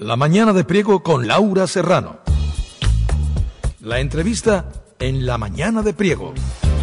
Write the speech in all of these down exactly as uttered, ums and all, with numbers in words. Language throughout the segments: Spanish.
La mañana de Priego con Laura Serrano. La entrevista en La mañana de Priego.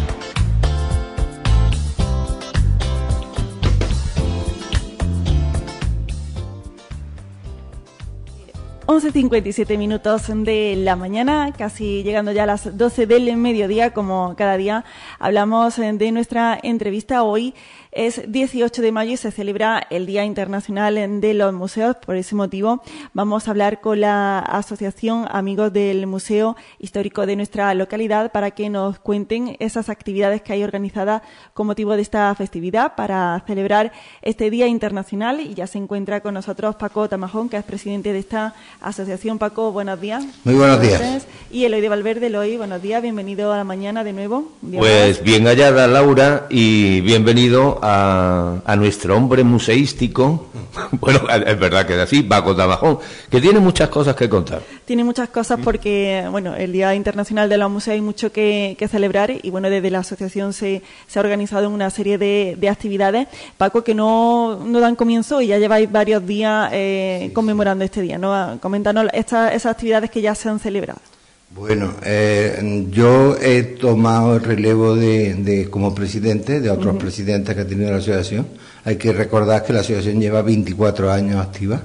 once cincuenta y siete minutos de la mañana, casi llegando ya a las doce del mediodía, como cada día hablamos de nuestra entrevista. Hoy es dieciocho de mayo y se celebra el Día Internacional de los Museos. Por ese motivo vamos a hablar con la Asociación Amigos del Museo Histórico de nuestra localidad para que nos cuenten esas actividades que hay organizadas con motivo de esta festividad para celebrar este Día Internacional. Y ya se encuentra con nosotros Paco Tamajón, que es presidente de esta asociación. Paco, buenos días. Muy buenos días. Y Eloy de Valverde. Eloy, buenos días, bienvenido a la mañana de nuevo. Pues más. Bien hallada, Laura, y bienvenido a, a nuestro hombre museístico. Bueno, es verdad que es así, Paco Tamajón, que tiene muchas cosas que contar. Tiene muchas cosas porque, bueno, el Día Internacional de los Museos hay mucho que, que celebrar y, bueno, desde la asociación se, se ha organizado una serie de, de actividades, Paco, que no, no dan comienzo y ya lleváis varios días eh, sí, conmemorando sí. este día, ¿no? Coméntanos estas, esas actividades que ya se han celebrado. Bueno, eh, yo he tomado el relevo de, de como presidente de otros uh-huh. presidentes que ha tenido la asociación. Hay que recordar que la asociación lleva veinticuatro años activa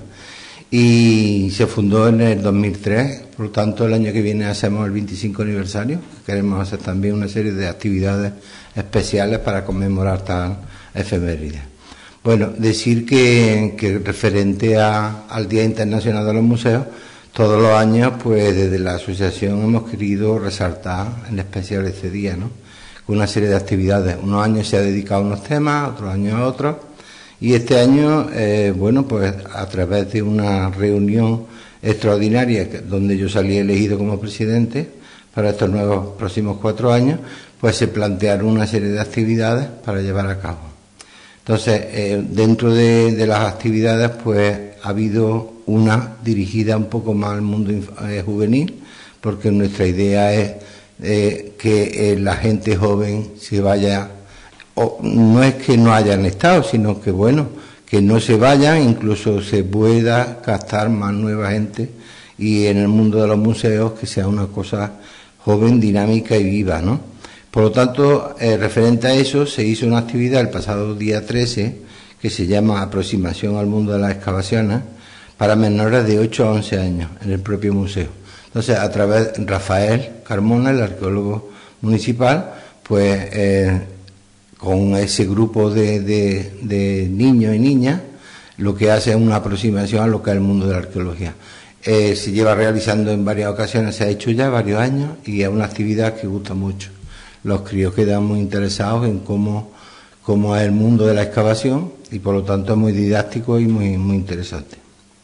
y se fundó en el dos mil tres, por lo tanto el año que viene hacemos el veinticinco aniversario. Queremos hacer también una serie de actividades especiales para conmemorar tal efeméride. Bueno, decir que, que referente a, al Día Internacional de los Museos, todos los años, pues desde la asociación hemos querido resaltar en especial este día, ¿no? Con una serie de actividades. Unos años se ha dedicado a unos temas, otros años a otros. Y este año, eh, bueno, pues a través de una reunión extraordinaria, donde yo salí elegido como presidente para estos nuevos próximos cuatro años, pues se plantearon una serie de actividades para llevar a cabo. Entonces, eh, dentro de, de las actividades, pues ha habido una dirigida un poco más al mundo eh, juvenil, porque nuestra idea es eh, que eh, la gente joven se vaya, o no es que no hayan estado, sino que bueno, que no se vayan, incluso se pueda captar más nueva gente y en el mundo de los museos que sea una cosa joven, dinámica y viva, ¿no? Por lo tanto, eh, referente a eso, se hizo una actividad el pasado día trece que se llama Aproximación al mundo de las excavaciones para menores de ocho a once años en el propio museo. Entonces, a través de Rafael Carmona, el arqueólogo municipal, pues eh, con ese grupo de, de, de niños y niñas, lo que hace es una aproximación a lo que es el mundo de la arqueología. Eh, se lleva realizando en varias ocasiones, se ha hecho ya varios años y es una actividad que gusta mucho. Los críos quedan muy interesados en cómo, cómo es el mundo de la excavación y por lo tanto es muy didáctico y muy, muy interesante.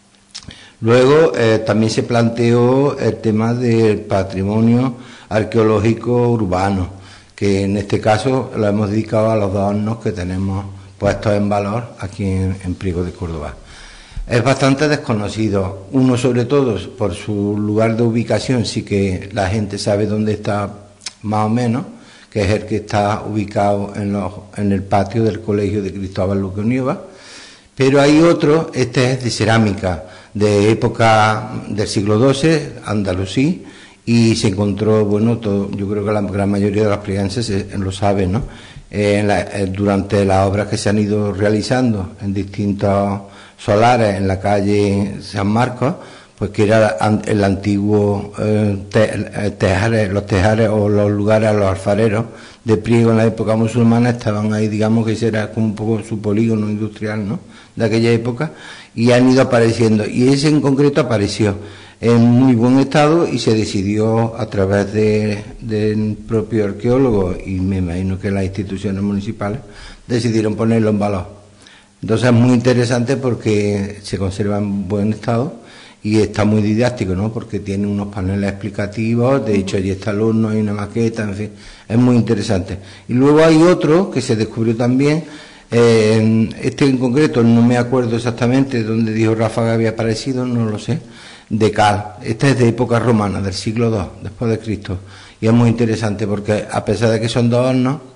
Luego eh, también se planteó el tema del patrimonio arqueológico urbano, que en este caso lo hemos dedicado a los dos hornos que tenemos puestos en valor aquí en, en Priego de Córdoba. Es bastante desconocido, uno sobre todo por su lugar de ubicación, sí que la gente sabe dónde está más o menos, que es el que está ubicado en, los, en el patio del Colegio de Cristóbal Luque Unieva, pero hay otro, este es de cerámica, de época del siglo doce, andalusí, y se encontró, bueno, todo, yo creo que la gran mayoría de los prieganses lo saben, ¿no? Eh, en la, eh, durante las obras que se han ido realizando en distintos solares en la calle San Marcos, pues que era el antiguo eh, te, tejares, los tejares o los lugares a los alfareros de Priego en la época musulmana estaban ahí, digamos que ese era como un poco su polígono industrial, ¿no?, de aquella época, y han ido apareciendo, y ese en concreto apareció en muy buen estado y se decidió a través de, del propio arqueólogo y me imagino que las instituciones municipales decidieron ponerlo en valor. Entonces es muy interesante porque se conserva en buen estado y está muy didáctico, ¿no?, porque tiene unos paneles explicativos, de hecho allí está el horno, hay una maqueta, en fin, es muy interesante. Y luego hay otro que se descubrió también, eh, este en concreto no me acuerdo exactamente dónde dijo Rafa que había aparecido, no lo sé, de cal. Este es de época romana, del siglo dos, después de Cristo, y es muy interesante porque a pesar de que son dos hornos,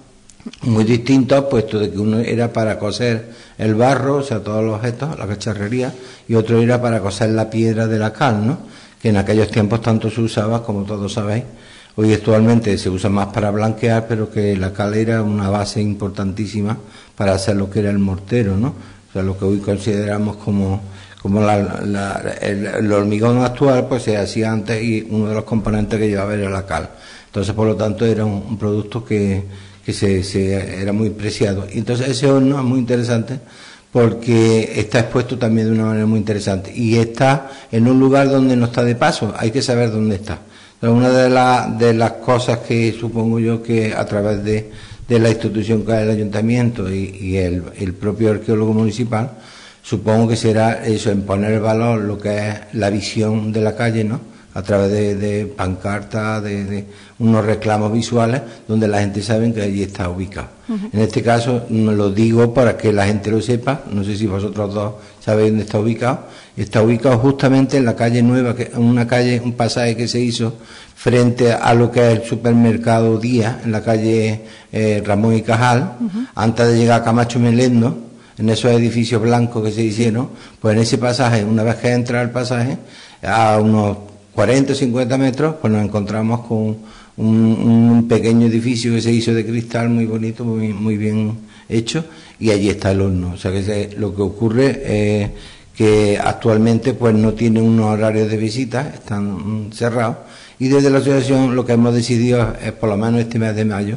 muy distintos, puesto de que uno era para coser el barro, o sea, todos los objetos, la cacharrería, y otro era para coser la piedra de la cal, ¿no? Que en aquellos tiempos tanto se usaba, como todos sabéis. Hoy actualmente se usa más para blanquear, pero que la cal era una base importantísima para hacer lo que era el mortero, ¿no? O sea, lo que hoy consideramos como, como la, la, el, el hormigón actual, pues se hacía antes y uno de los componentes que llevaba era la cal. Entonces, por lo tanto, era un, un producto que, que se, se era muy preciado. Y entonces ese horno es muy interesante porque está expuesto también de una manera muy interesante y está en un lugar donde no está de paso, hay que saber dónde está. Entonces, una de, la, de las cosas que supongo yo que a través de, de la institución que es el ayuntamiento y, y el, el propio arqueólogo municipal, supongo que será eso, en poner en valor lo que es la visión de la calle, ¿no? A través de, de pancartas, de, de unos reclamos visuales, donde la gente sabe que allí está ubicado. Uh-huh. En este caso, lo digo para que la gente lo sepa, no sé si vosotros dos sabéis dónde está ubicado. Está ubicado justamente en la calle Nueva, que una calle, un pasaje que se hizo frente a lo que es el supermercado Día, en la calle eh, Ramón y Cajal, uh-huh. Antes de llegar a Camacho Melendo, en esos edificios blancos que se hicieron, pues en ese pasaje, una vez que entra al pasaje, a unos cuarenta o cincuenta metros, pues nos encontramos con un, un pequeño edificio que se hizo de cristal muy bonito, muy, muy bien hecho, y allí está el horno. O sea que se, lo que ocurre es eh, que actualmente pues no tiene unos horarios de visita, están cerrados, y desde la asociación lo que hemos decidido es, por lo menos este mes de mayo,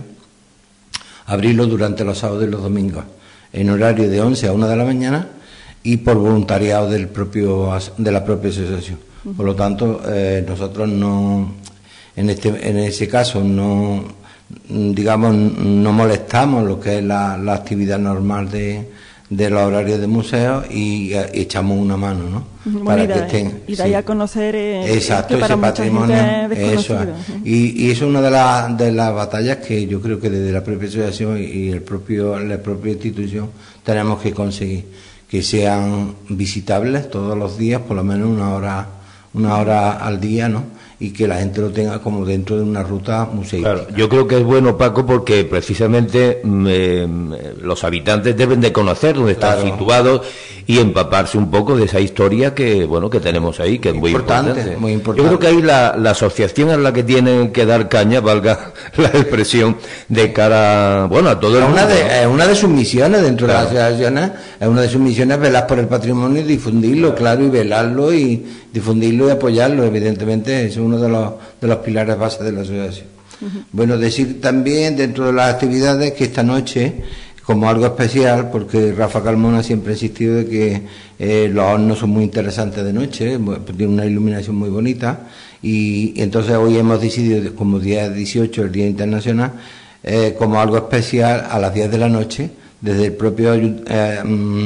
abrirlo durante los sábados y los domingos, en horario de once a una de la mañana y por voluntariado del propio de la propia asociación. Por lo tanto, eh, nosotros no, en este, en ese caso, no, digamos, no molestamos lo que es la, la actividad normal de, de los horarios de museos y, y echamos una mano, ¿no? Bueno, para y que da, estén. Y de ahí sí. a conocer. Eh, Exacto, que para ese patrimonio. Eso es. ¿eh? Y, y eso es una de las de las batallas que yo creo que desde la propia asociación y el propio la propia institución tenemos que conseguir que sean visitables todos los días, por lo menos una hora. una hora al día, ¿no? Y que la gente lo tenga como dentro de una ruta museística. Claro, yo creo que es bueno, Paco, porque precisamente eh, los habitantes deben de conocer dónde están claro. situados y empaparse un poco de esa historia que, bueno, que tenemos ahí, que es muy importante. importante. Muy importante. Yo creo que ahí la, la asociación es la que tiene que dar caña, valga la expresión, de cara, bueno, a todo el mundo. Una de, es una de sus misiones dentro claro. de las asociaciones, es una de sus misiones velar por el patrimonio y difundirlo, claro, claro y velarlo y difundirlo y apoyarlo, evidentemente, es uno de los, de los pilares bases de la asociación. Uh-huh. Bueno, decir también dentro de las actividades que esta noche, como algo especial, porque Rafa Carmona siempre ha insistido de que eh, los hornos son muy interesantes de noche, tienen una iluminación muy bonita, y, y entonces hoy hemos decidido, como día dieciocho, el Día Internacional, eh, como algo especial a las diez de la noche, desde el propio eh,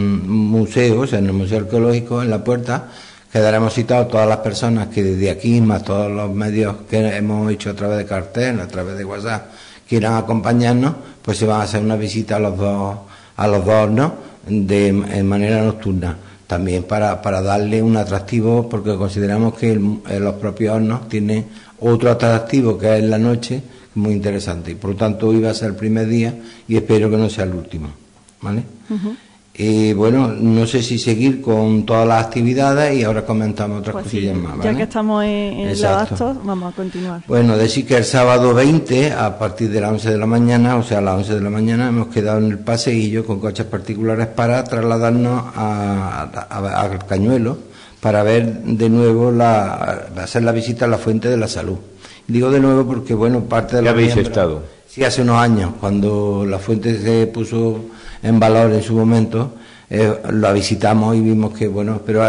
museo, o sea, en el Museo Arqueológico, en la puerta, quedaremos citados todas las personas que desde aquí, más todos los medios que hemos hecho a través de cartel, a través de WhatsApp, quieran acompañarnos, pues se van a hacer una visita a los dos, a los dos hornos de en manera nocturna, también para, para darle un atractivo, porque consideramos que el, los propios hornos tienen otro atractivo que es la noche, muy interesante, y por lo tanto hoy va a ser el primer día y espero que no sea el último, ¿vale? Uh-huh. Y bueno, no sé si seguir con todas las actividades y ahora comentamos otras pues cosillas sí, más, ¿vale? Ya que estamos en, en los actos, vamos a continuar. Bueno, decir que el sábado veinte, a partir de las once de la mañana, o sea, a las once de la mañana, hemos quedado en el paseillo con coches particulares para trasladarnos a, a, a, al Cañuelo para ver de nuevo, la hacer la visita a la Fuente de la Salud. Digo de nuevo porque, bueno, parte de los habéis miembros, estado? Sí, hace unos años, cuando la fuente se puso en valor en su momento, eh, la visitamos y vimos que, bueno, pero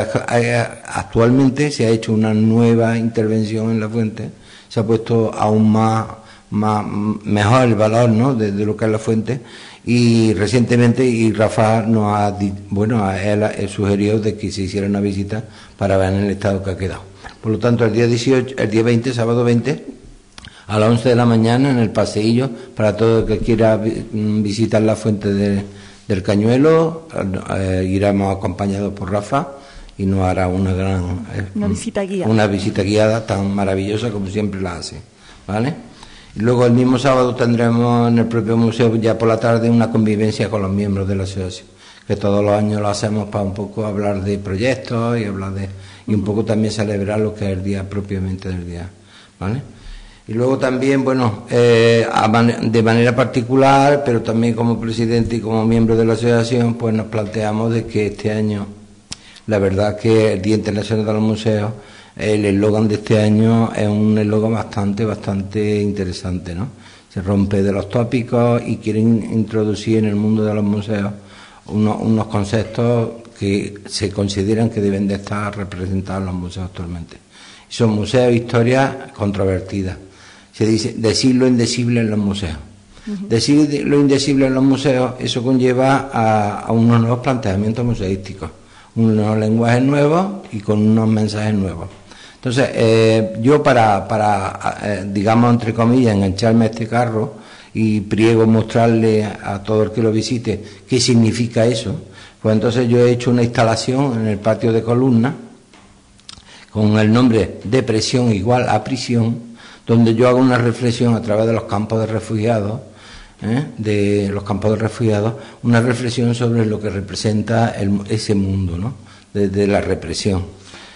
actualmente se ha hecho una nueva intervención en la fuente, se ha puesto aún más, más mejor el valor, ¿no?, de, de lo que es la fuente, y recientemente, y Rafa nos ha, bueno, a él ha sugerido de que se hiciera una visita para ver en el estado que ha quedado. Por lo tanto, el día dieciocho, el día veinte, sábado veinte, a las once de la mañana en el paseillo, para todo el que quiera visitar la fuente de, del Cañuelo, eh, iremos acompañados por Rafa y nos hará una gran eh, una visita guiada una visita guiada tan maravillosa como siempre la hace, ¿vale? Y luego el mismo sábado tendremos en el propio museo, ya por la tarde, una convivencia con los miembros de la asociación, que todos los años lo hacemos para un poco hablar de proyectos y hablar de y un poco también celebrar lo que es el día propiamente del día, ¿vale? Y luego también, bueno, eh, de manera particular, pero también como presidente y como miembro de la asociación, pues nos planteamos de que este año, la verdad que el Día Internacional de los Museos, el eslogan de este año es un eslogan bastante, bastante interesante, ¿no? Se rompe de los tópicos y quieren introducir en el mundo de los museos unos, unos conceptos que se consideran que deben de estar representados en los museos actualmente. Son museos e historias controvertidas. Se dice decir lo indecible en los museos. Uh-huh. Decir lo indecible en los museos, eso conlleva a, a unos nuevos planteamientos museísticos, unos lenguajes nuevos y con unos mensajes nuevos. Entonces, eh, yo para, para eh, digamos, entre comillas, engancharme a este carro y priego mostrarle a todo el que lo visite qué significa eso, pues entonces yo he hecho una instalación en el patio de columnas con el nombre Depresión igual a prisión, donde yo hago una reflexión a través de los campos de refugiados, ¿eh? de los campos de refugiados, una reflexión sobre lo que representa el, ese mundo, ¿no? de, de la represión.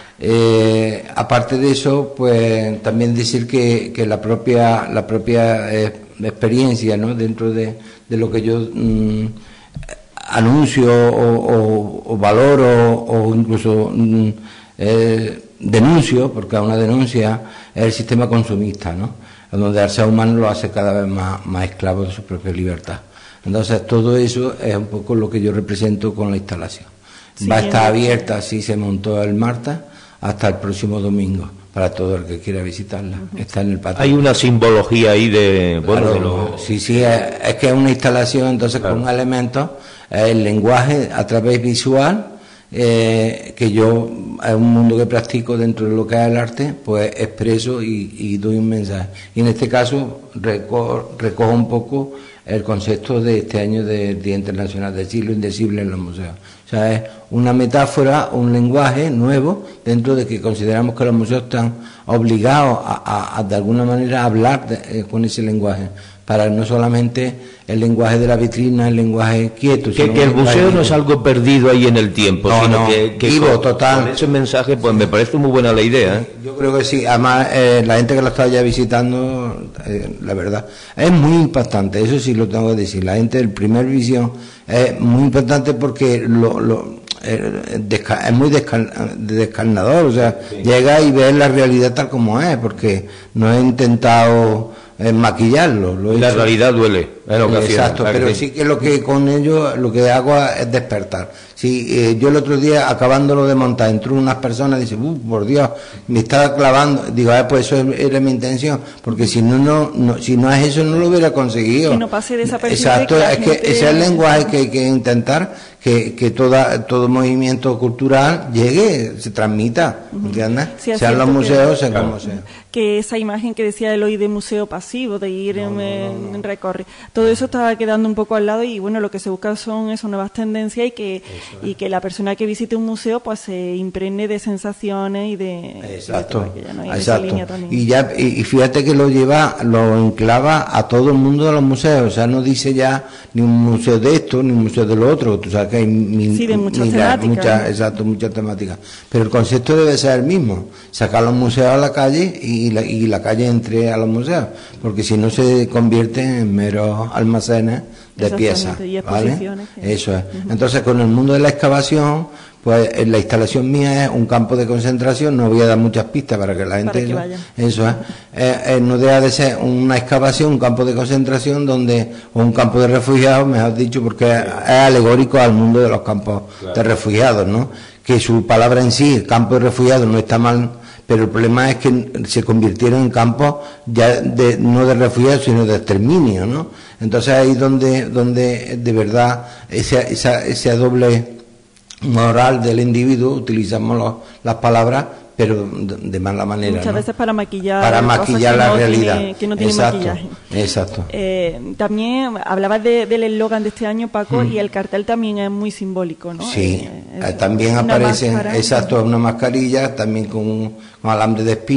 Eh, aparte de eso, pues también decir que, que la propia la propia eh, experiencia, ¿no? dentro de, de lo que yo mmm, anuncio o, o, o valoro o incluso mmm, eh, denuncio, porque una denuncia es el sistema consumista, ¿no? donde el ser humano lo hace cada vez más, más esclavo de su propia libertad. Entonces todo eso es un poco lo que yo represento con la instalación. Sí, va a estar abierta, así se montó el martes, hasta el próximo domingo, para todo el que quiera visitarla. Uh-huh. Está en el patio. Hay una simbología ahí de... bueno, claro, de lo... Sí, sí, es, es que es una instalación, entonces claro. con elementos, el lenguaje a través visual, eh, que yo, es un mundo que practico dentro de lo que es el arte, pues expreso y, y doy un mensaje. Y en este caso recojo, recojo un poco el concepto de este año del Día Internacional de decir lo indecible en los museos. O sea, es una metáfora, un lenguaje nuevo, dentro de que consideramos que los museos están obligados a, a, a de alguna manera, a hablar de, eh, con ese lenguaje, para no solamente el lenguaje de la vitrina, el lenguaje quieto. Que, que el museo no es algo perdido ahí en el tiempo, no, sino no, que, que vivo, con, total. con ese mensaje, pues me parece muy buena la idea, ¿eh? Yo creo que sí, además eh, la gente que lo está ya visitando, eh, la verdad, es muy impactante, eso sí lo tengo que decir. La gente del primer visión es muy impactante porque lo, lo eh, desca, es muy descal, descarnador, o sea, sí. llega y ves la realidad tal como es, porque no he intentado eh, maquillarlo. Lo he la hecho. realidad duele en ocasiones. Exacto, pero sí que lo que con ello lo que hago es despertar. Sí, eh, yo el otro día, acabándolo de montar, entró unas personas y dice, uh, por Dios, me estaba clavando. Digo, ah, pues eso era mi intención, porque si no, no, no si no es eso, no lo hubiera conseguido. Que no pase desapercibido. Exacto, que es gente... que ese es el lenguaje que hay que intentar, que, que toda, todo movimiento cultural llegue, se transmita, ¿entiendes? Sí, sean los museos, que, sean claro, como sean. Que esa imagen que decía Eloy de museo pasivo, de ir no, en, no, no, no. en recorrido, todo eso estaba quedando un poco al lado y bueno, lo que se busca son esas nuevas tendencias y que, y que la persona que visite un museo pues se impregne de sensaciones y de... Exacto, y de todo, no exacto. Y, ya, y, y fíjate que lo lleva, lo enclava a todo el mundo de los museos, o sea, no dice ya ni un museo de esto, ni un museo de lo otro, tú sabes que hay mil, sí, de muchas mil, temáticas. Muchas, ¿no? Exacto, muchas temáticas. Pero el concepto debe ser el mismo, sacar los museos a la calle y la, y la calle entre a los museos, porque si no se convierten en meros almacenes de piezas, ¿vale? Eso es. Uh-huh. Entonces, con el mundo de la excavación, pues la instalación mía es un campo de concentración, no voy a dar muchas pistas para que la gente... Que vaya. Eso es. Eh, eh, no deja de ser una excavación, un campo de concentración, donde o un campo de refugiados, mejor dicho, porque es, es alegórico al mundo de los campos claro. de refugiados, ¿no? Que su palabra en sí, campo de refugiados, no está mal, pero el problema es que se convirtieron en campos ya de, no de refugiados, sino de exterminio, ¿no? Entonces ahí donde, donde de verdad esa, esa, esa doble moral del individuo, utilizamos los, las palabras, pero de, de mala manera. Muchas ¿no? veces para maquillar, para maquillar la no realidad. Tiene, que no tiene exacto, maquillaje. Exacto. Eh, también hablabas de, del eslogan de este año, Paco, mm. y el cartel también es muy simbólico, ¿no? Sí, eh, eh, también aparece, exacto, una mascarilla, también con, con alambre de espino,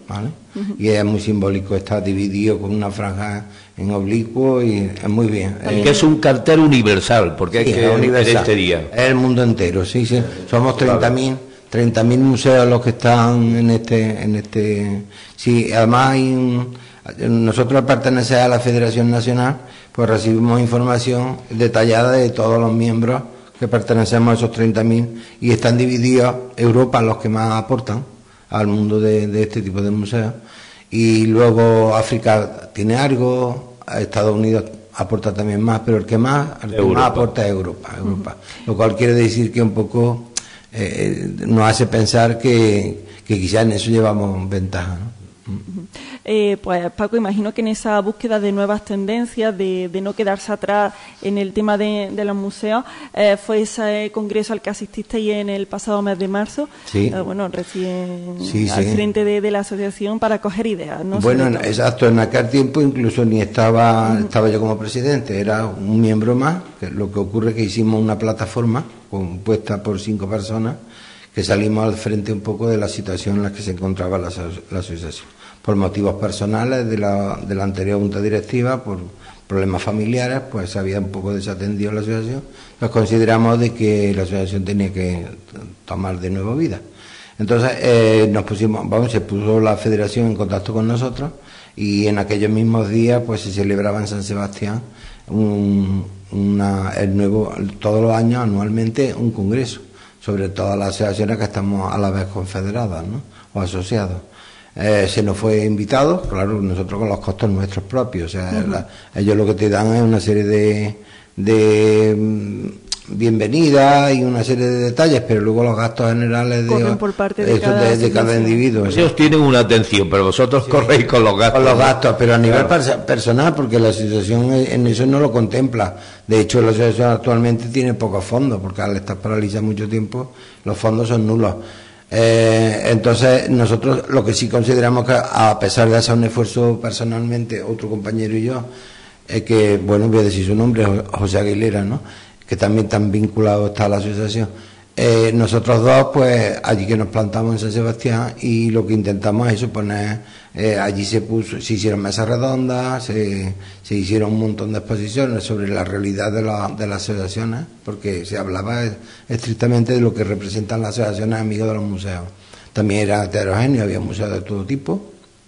¿vale? Uh-huh. Y es muy simbólico, está dividido con una franja en oblicuo y es muy bien. Es que es un cartel universal, porque sí, es que es universal. Este día. Es el mundo entero, sí, sí. Somos treinta mil museos los que están en este, en este, sí, además hay un, nosotros al pertenecer a la Federación Nacional, pues recibimos información detallada de todos los miembros que pertenecemos a esos treinta mil y están divididos Europa los que más aportan al mundo de, de este tipo de museos, y luego África tiene algo, Estados Unidos aporta también más, pero el que más, el que más aporta es Europa, Europa. Uh-huh. Lo cual quiere decir que un poco eh, nos hace pensar que, que quizás en eso llevamos ventaja, ¿no? Uh-huh. Eh, pues Paco, imagino que en esa búsqueda de nuevas tendencias, de, de no quedarse atrás en el tema de, de los museos, eh, fue ese congreso al que asististeis en el pasado mes de marzo, sí. eh, bueno, recién sí, al sí. frente de, de la asociación para coger ideas, ¿no? Bueno, exacto, en aquel tiempo incluso ni estaba, uh-huh. estaba yo como presidente, era un miembro más, que lo que ocurre es que hicimos una plataforma compuesta por cinco personas que salimos al frente un poco de la situación en la que se encontraba la, la asociación. Por motivos personales de la, de la anterior junta directiva, por problemas familiares, pues se había un poco desatendido la asociación. Nos consideramos de que la asociación tenía que tomar de nuevo vida. Entonces eh, nos pusimos, vamos, se puso la federación en contacto con nosotros y en aquellos mismos días pues se celebraba en San Sebastián un, una, el nuevo, todos los años anualmente un congreso sobre todas las asociaciones que estamos a la vez confederadas, ¿no? O asociados. Eh, se nos fue invitado, claro, nosotros con los costos nuestros propios, o sea, uh-huh. la, ellos lo que te dan es una serie de, de um, bienvenidas y una serie de detalles, pero luego los gastos generales de, por parte de, eso, cada, de, de cada individuo. Ellos tienen una atención, pero vosotros sí. corréis con los gastos. Con los gastos, pero a nivel claro. personal, porque la asociación en eso no lo contempla. De hecho, la asociación actualmente tiene pocos fondos, porque al estar paralizada mucho tiempo, los fondos son nulos. Eh, entonces nosotros lo que sí consideramos que a pesar de hacer un esfuerzo personalmente otro compañero y yo, es que, bueno, voy a decir su nombre, José Aguilera, ¿no?, que también tan vinculado está a la asociación, eh, nosotros dos pues allí que nos plantamos en San Sebastián y lo que intentamos es eso, poner eh, allí se puso, se hicieron mesas redondas, se, se hicieron un montón de exposiciones sobre la realidad de, la, de las asociaciones, porque se hablaba estrictamente de lo que representan las asociaciones amigos de los museos. También era heterogéneo, había museos de todo tipo,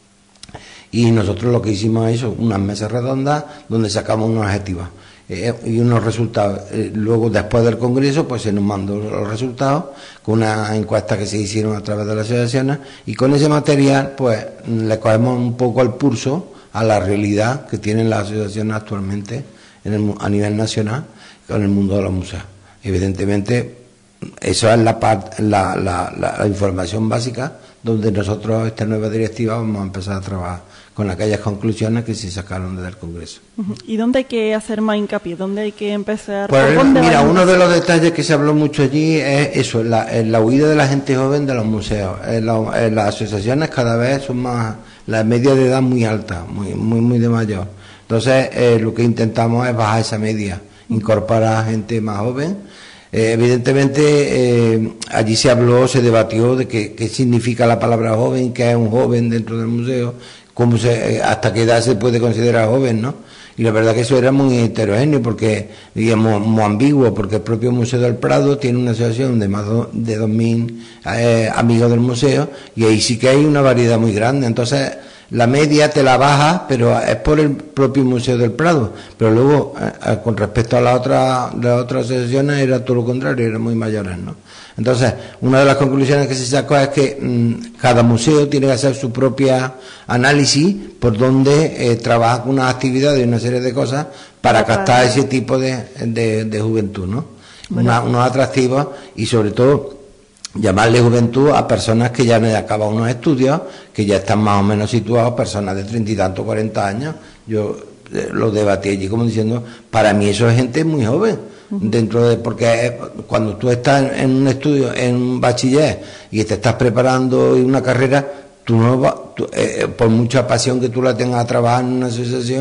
y nosotros lo que hicimos es eso, unas mesas redondas donde sacamos unos objetivos eh, y unos resultados. Eh, luego, después del congreso, pues se nos mandó los resultados con una encuesta que se hicieron a través de las asociaciones, y con ese material pues le cogemos un poco el pulso a la realidad que tienen las asociaciones actualmente en el, a nivel nacional con el mundo de los museos. Evidentemente, eso es la, part, la, la, la, la información básica donde nosotros, esta nueva directiva, vamos a empezar a trabajar con aquellas conclusiones que se sacaron desde el Congreso. ¿Y dónde hay que hacer más hincapié? ¿Dónde hay que empezar? Pues mira, uno de los detalles que se habló mucho allí es eso, la, la huida de la gente joven de los museos. En la, en las asociaciones cada vez son más, la media de edad muy alta, muy muy muy de mayor. Entonces, eh, lo que intentamos es bajar esa media, incorporar a gente más joven. Eh, evidentemente, eh, allí se habló, se debatió de qué, qué significa la palabra joven, qué es un joven dentro del museo, cómo se, eh, hasta qué edad se puede considerar joven, ¿no? Y la verdad que eso era muy heterogéneo, porque, digamos, muy ambiguo, porque el propio Museo del Prado tiene una asociación de más do, de dos mil eh, amigos del museo, y ahí sí que hay una variedad muy grande. Entonces, la media te la baja, pero es por el propio Museo del Prado. Pero luego, eh, con respecto a las otras las otras asociaciones, era todo lo contrario, eran muy mayores, ¿no? Entonces, una de las conclusiones que se sacó es que mmm, cada museo tiene que hacer su propia análisis por donde eh, trabaja con unas actividades y una serie de cosas para captar ese tipo de, de, de juventud, ¿no? Bueno. Una, unos atractivos y sobre todo llamarle juventud a personas que ya han acabado unos estudios, que ya están más o menos situados, personas de treinta y tantos, cuarenta años. Yo eh, lo debatí allí como diciendo, para mí eso es gente muy joven, uh-huh. dentro de, porque cuando tú estás en un estudio, en un bachiller, y te estás preparando una carrera, tú no va, tú, eh, por mucha pasión que tú la tengas a trabajar en una asociación, tú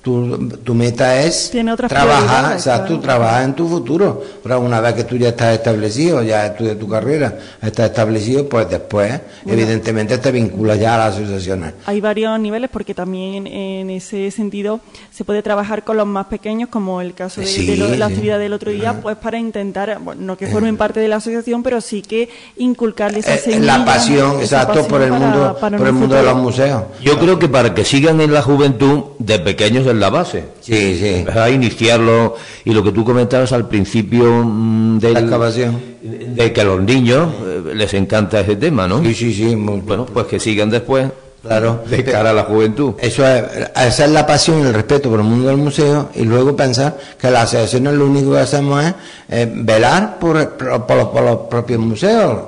tu, tu meta es trabajar, exacto, claro. trabajar en tu futuro. Pero una vez que tú ya estás establecido, ya estudias tu carrera, estás establecido, pues después, bueno, evidentemente te vinculas ya a las asociaciones. Hay varios niveles porque también en ese sentido se puede trabajar con los más pequeños, como el caso de, sí, de, lo, de la sí. actividad del otro día, pues para intentar, bueno, no que formen parte de la asociación, pero sí que inculcarles esa semilla, la pasión, exacto, pasión por el para, mundo, para por el mundo de los museos. Yo creo que para que sigan en la juventud, de pequeños es la base. Sí, sí. A iniciarlo, y lo que tú comentabas al principio mmm, de la excavación, de que a los niños eh, les encanta ese tema, ¿no? Sí, sí, sí. Muy bueno, pues que sigan después. Claro, de cara a la juventud. Eso es, esa es la pasión y el respeto por el mundo del museo, y luego pensar que las asociaciones lo único que hacemos es eh, velar por, por, por, los, por los propios museos.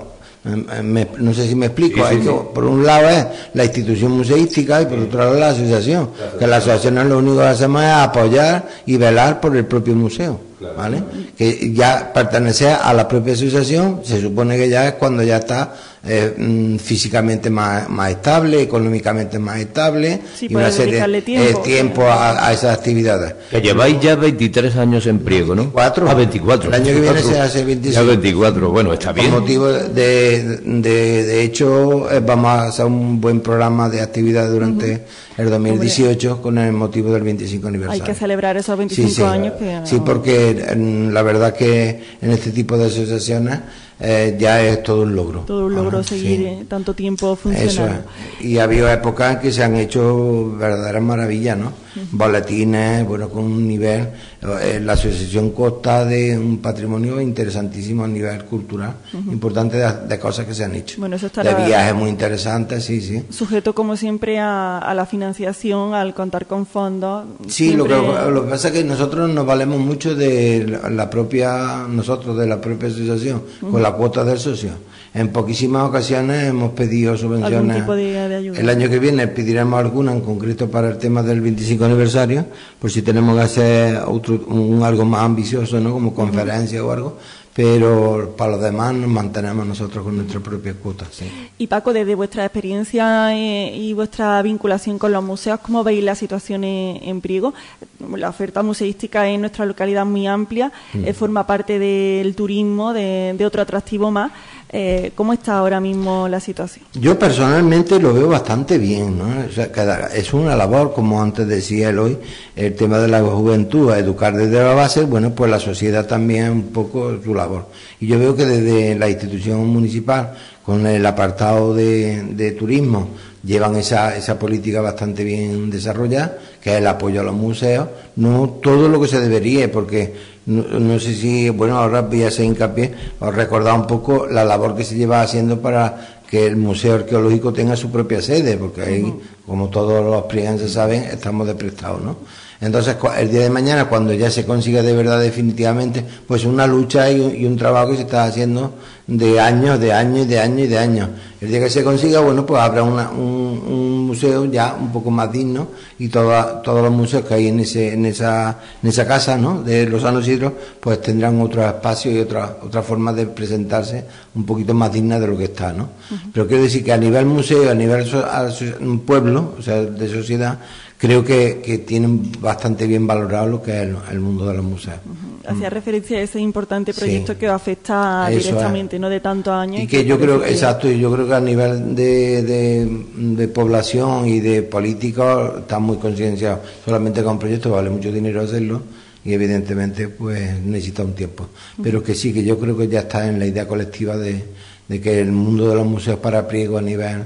Me, no sé si me explico. Sí, sí, Hay que, sí. Por un lado es la institución museística y por otro lado la asociación. La que las asociaciones lo único que hacemos es apoyar y velar por el propio museo. Claro. ¿Vale? Que ya pertenece a la propia asociación, se supone que ya es cuando ya está eh, físicamente más, más estable, económicamente más estable, sí, y una serie de tiempo, eh, tiempo a, a esas actividades. Que lleváis ya veintitrés años en Priego, ¿no? veinticuatro. Ah, veinticuatro. El año que viene se hace veinticinco. Ya veinticuatro, bueno, está bien. Por motivo de, de, de hecho, eh, vamos a hacer un buen programa de actividades durante uh-huh. el dos mil dieciocho Hombre. Con el motivo del veinticinco aniversario. Hay que celebrar esos veinticinco sí, sí. años. Que, sí, porque la verdad que en este tipo de asociaciones eh, ya es todo un logro. Todo un logro ah, seguir sí. tanto tiempo funcionando. Eso es. Y ha habido épocas que se han hecho verdaderas maravillas, ¿no? Uh-huh. Boletines, bueno, con un nivel. Eh, la asociación consta de un patrimonio interesantísimo a nivel cultural, uh-huh. importante de, de cosas que se han hecho. Bueno, eso estará de viajes muy interesantes, sí, sí. Sujeto, como siempre, a, a la financiación, al contar con fondos. Sí, siempre... lo, que, lo que pasa es que nosotros nos valemos mucho de la, la propia, nosotros de la propia asociación, uh-huh. con la cuota del socio. En poquísimas ocasiones hemos pedido subvenciones. ¿Algún tipo de, de ayuda? El año que viene pediremos alguna, en concreto para el tema del veinticinco aniversario, por si tenemos que hacer otro, un, algo más ambicioso, ¿no? Como conferencia uh-huh. o algo. Pero para los demás nos mantenemos nosotros con nuestras propias cuotas. Sí. Y Paco, desde vuestra experiencia eh, y vuestra vinculación con los museos, ¿cómo veis la situación en, en Priego? La oferta museística en nuestra localidad muy amplia, mm. eh, forma parte del turismo, de, de otro atractivo más. Eh, ¿Cómo está ahora mismo la situación? Yo personalmente lo veo bastante bien, ¿no? O sea, cada, es una labor, como antes decía él hoy, el tema de la juventud, a educar desde la base, bueno, pues la sociedad también un poco su labor. Y yo veo que desde la institución municipal, con el apartado de, de turismo, llevan esa, esa política bastante bien desarrollada, que es el apoyo a los museos, no todo lo que se debería, porque no, no sé si, bueno, ahora voy a hacer hincapié, os recordar un poco la labor que se lleva haciendo para que el Museo Arqueológico tenga su propia sede, porque ahí, uh-huh. como todos los priegenses saben, estamos de prestado, ¿no? Entonces, el día de mañana, cuando ya se consiga de verdad definitivamente, pues una lucha y un, y un trabajo que se está haciendo de años, de años, de años y de años. El día que se consiga, bueno, pues habrá una, un, un museo ya un poco más digno, y toda, todos los museos que hay en ese, en esa, en esa casa, ¿no?, de los Sanos Isidros, pues tendrán otro espacio y otra, otra forma de presentarse un poquito más digna de lo que está, ¿no? Uh-huh. Pero quiero decir que a nivel museo, a nivel so, a, un pueblo, o sea, de sociedad, creo que, que tienen bastante bien valorado lo que es el, el mundo de los museos. Uh-huh. Hacía mm. referencia a ese importante proyecto sí. que afecta Eso directamente, es. no de tantos años. Y, y que, que yo creo, que... exacto, y yo creo que a nivel de, de, de población y de políticos están muy concienciados. Solamente con un proyecto vale mucho dinero hacerlo, y evidentemente pues necesita un tiempo. Uh-huh. Pero que sí, que yo creo que ya está en la idea colectiva de, de que el mundo de los museos para Priego a nivel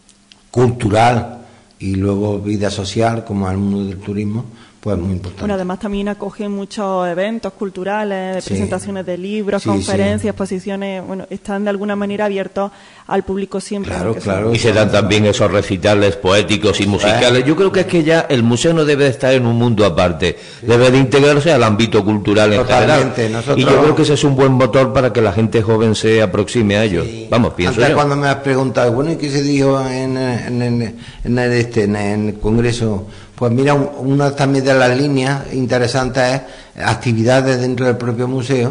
cultural y luego vida social, como el mundo del turismo, pues muy importante. Bueno, además también acogen muchos eventos culturales, sí. presentaciones de libros, sí, conferencias, sí. exposiciones, bueno, están de alguna manera abiertos al público siempre. Claro, claro. Y se dan también esos recitales poéticos y musicales. Yo creo que es que ya el museo no debe estar en un mundo aparte, sí. debe de integrarse al ámbito cultural en Totalmente. general. Nosotros... Y yo creo que ese es un buen motor para que la gente joven se aproxime a ellos. Sí. Vamos, pienso Antes yo. Cuando me has preguntado, bueno, ¿y qué se dijo en, en, en, en, el, este, en el Congreso? Pues mira, una también de las líneas interesantes es actividades dentro del propio museo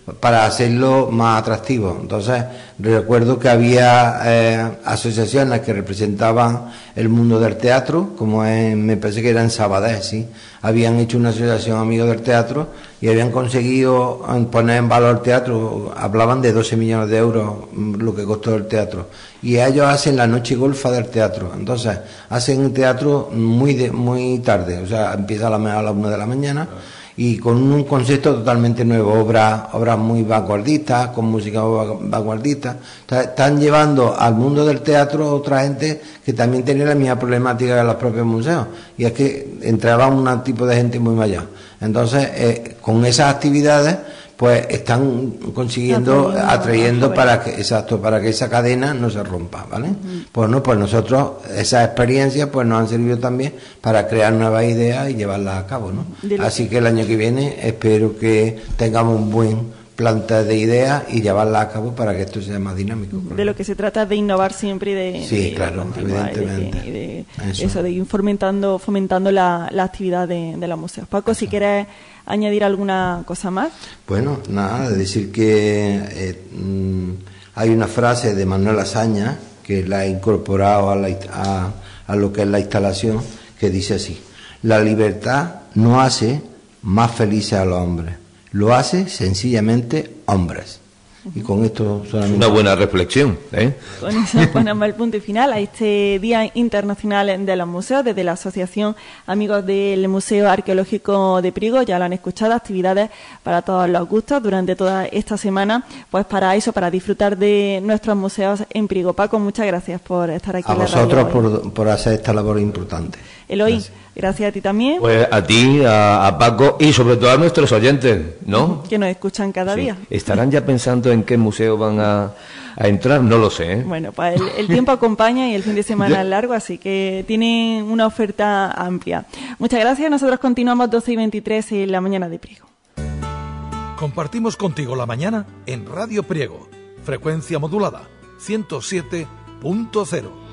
para hacerlo más atractivo. Entonces, recuerdo que había eh, asociaciones que representaban el mundo del teatro, como en, me parece que era en Sabadell, ¿sí? Habían hecho una asociación Amigos del Teatro y habían conseguido poner en valor el teatro, hablaban de doce millones de euros lo que costó el teatro. Y ellos hacen la noche golfa del teatro. Entonces, hacen un teatro muy de, muy tarde, o sea, empieza a la, a la una de la mañana, y con un concepto totalmente nuevo, obras obras muy vanguardistas, con música vanguardista. Están llevando al mundo del teatro otra gente que también tenía la misma problemática de los propios museos, y es que entraba un tipo de gente muy mayor. Entonces, eh, con esas actividades, pues están consiguiendo, atrayendo, atrayendo para que, exacto, para que esa cadena no se rompa, ¿vale? Uh-huh. Pues no, pues nosotros, esas experiencias, pues nos han servido también para crear nuevas ideas y llevarlas a cabo, ¿no? Así que el año que viene espero que tengamos un buen planta de ideas y llevarlas a cabo para que esto sea más dinámico. De lo que se trata es de innovar siempre y de, sí, de claro, evidentemente. Y de, y de eso. eso, de ir fomentando, fomentando la, la actividad de, de los museos. Paco, eso. Si quieres añadir alguna cosa más. Bueno, nada, de decir que eh, mmm, hay una frase de Manuel Azaña que la he incorporado a, la, a, a lo que es la instalación, que dice así: la libertad no hace más felices a los hombres, lo hace sencillamente hombres. Y con esto solamente... Una buena reflexión, ¿eh? Con eso ponemos el punto y final a este Día Internacional de los Museos desde la Asociación Amigos del Museo Arqueológico de Priego. Ya lo han escuchado, actividades para todos los gustos durante toda esta semana, pues para eso, para disfrutar de nuestros museos en Priego. Paco, muchas gracias por estar aquí. A en la vosotros por, por hacer esta labor importante. Eloy, gracias. Gracias a ti también. Pues a ti, a, a Paco y sobre todo a nuestros oyentes, ¿no? Que nos escuchan cada sí. día. ¿Estarán ya pensando en qué museo van a, a entrar? No lo sé, ¿eh? Bueno, pues el, el tiempo acompaña y el fin de semana es largo, así que tienen una oferta amplia. Muchas gracias. Nosotros continuamos doce y veintitrés en la mañana de Priego. Compartimos contigo la mañana en Radio Priego. Frecuencia modulada, ciento siete punto cero.